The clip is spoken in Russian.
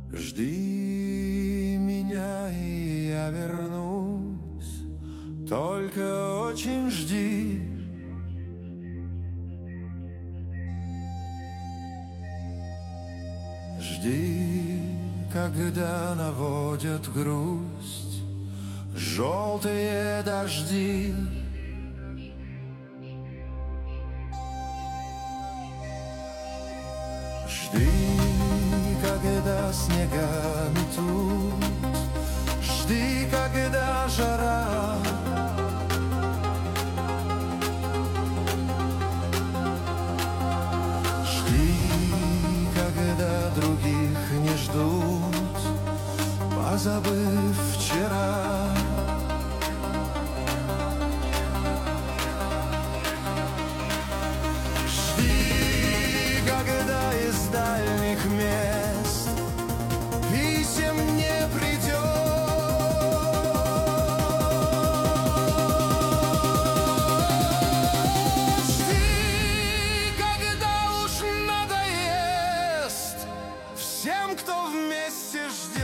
Жди меня, и я вернусь, только очень жди. Жди, когда наводят грусть желтые дожди. Жди, когда снега метут, жди, когда жара. Жди, когда других не ждут, позабыв вчера. Жди, когда из дальних мест писем не придет. Жди, когда уж надоест всем, кто вместе ждет.